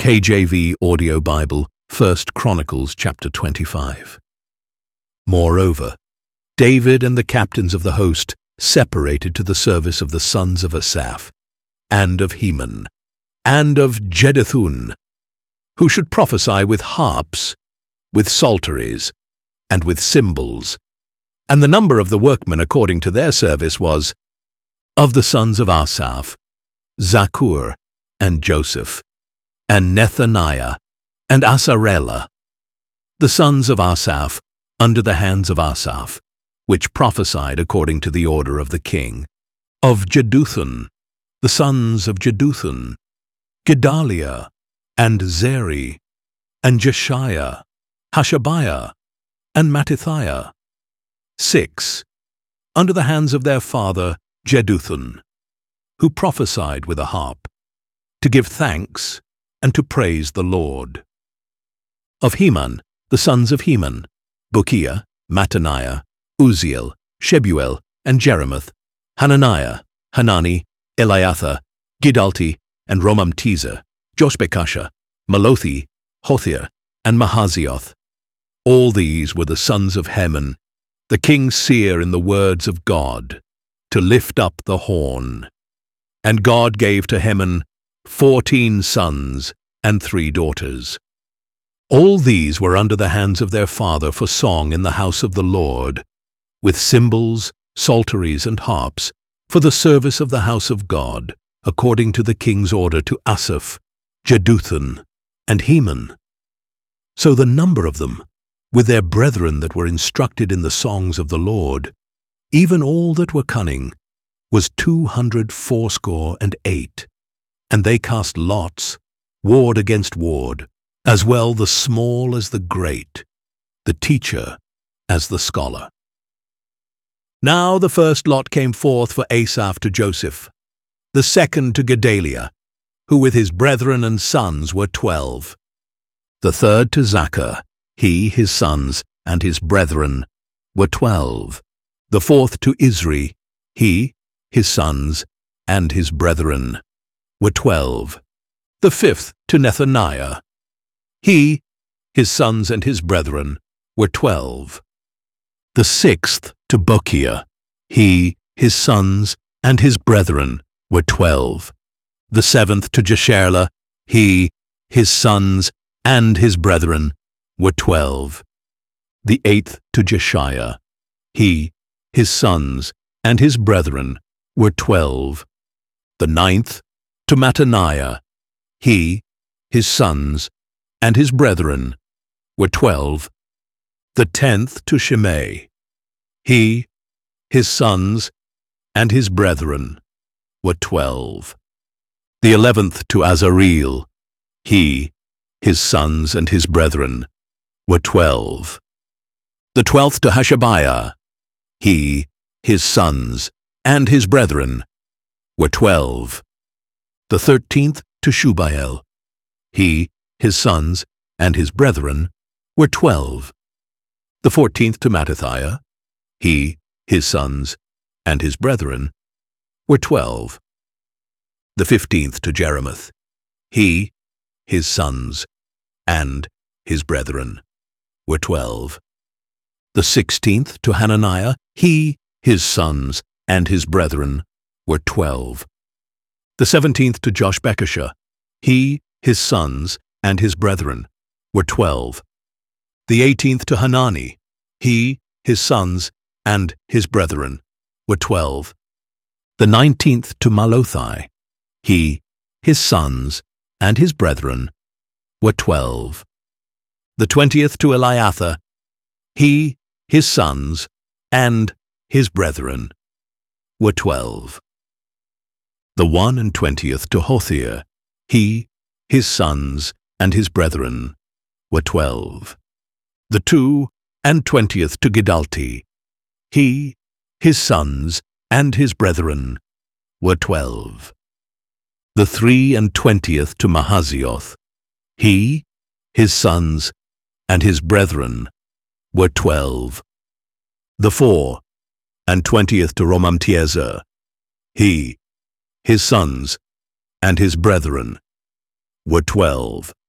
KJV Audio Bible, 1 Chronicles chapter 25. Moreover, David and the captains of the host separated to the service of the sons of Asaph, and of Heman, and of Jeduthun, who should prophesy with harps, with psalteries, and with cymbals. And the number of the workmen according to their service was, of the sons of Asaph, Zaccur, and Joseph, and Nethaniah, and Asarela, the sons of Asaph, under the hands of Asaph, which prophesied according to the order of the king. Of Jeduthun, the sons of Jeduthun, Gedaliah, and Zeri, and Jeshiah, Hashabiah, and Mattithiah. 6. Under the hands of their father Jeduthun, who prophesied with a harp, to give thanks and to praise the Lord. Of Heman, the sons of Heman, Bukiah, Mattaniah, Uzziel, Shebuel, and Jeremoth, Hananiah, Hanani, Eliatha, Gidalti, and Romamtiza, Joshbekasha, Malothi, Hothir, and Mahazioth. All these were the sons of Heman, the king's seer in the words of God, to lift up the horn. And God gave to Heman 14 sons and 3 daughters. All these were under the hands of their father for song in the house of the Lord, with cymbals, psalteries, and harps, for the service of the house of God, according to the king's order to Asaph, Jeduthun, and Heman. So the number of them, with their brethren that were instructed in the songs of the Lord, even all that were cunning, was 268. And they cast lots, ward against ward, as well the small as the great, the teacher as the scholar. Now the first lot came forth for Asaph to Joseph, the second to Gedaliah, who with his brethren and sons were 12. The third to Zaccur, he, his sons, and his brethren were 12. The fourth to Isri, he, his sons, and his brethren were 12. The fifth to Nethaniah, he, his sons, and his brethren were 12. The sixth to Bukiah, he, his sons, and his brethren were 12. The seventh to Jesherla, he, his sons, and his brethren were 12. The eighth to Jeshiah, he, his sons, and his brethren were 12. The ninth to Mattaniah, he, his sons, and his brethren were 12. The 10th to Shimei, he, his sons, and his brethren were 12. The 11th to Azareel, he, his sons, and his brethren were 12. The 12th to Hashabiah, he, his sons, and his brethren were 12. The 13th to Shubael, he, his sons, and his brethren were 12. The 14th to Mattithiah, he, his sons, and his brethren were 12. The 15th to Jeremoth, he, his sons, and his brethren were 12. The 16th to Hananiah, he, his sons, and his brethren were 12. The 17th to Joshbekasha, he, his sons, and his brethren were 12. The 18th to Hanani, he, his sons, and his brethren were 12. The 19th to Malothi, he, his sons, and his brethren were 12. The 20th to Eliatha, he, his sons, and his brethren were 12. The 21st to Hothir, he, his sons, and his brethren were 12. The 22nd to Gidalti, he, his sons, and his brethren were 12. The 23rd to Mahazioth, he, his sons, and his brethren were 12. The 24th to Romamtiezer, he, his sons, and his brethren were 12.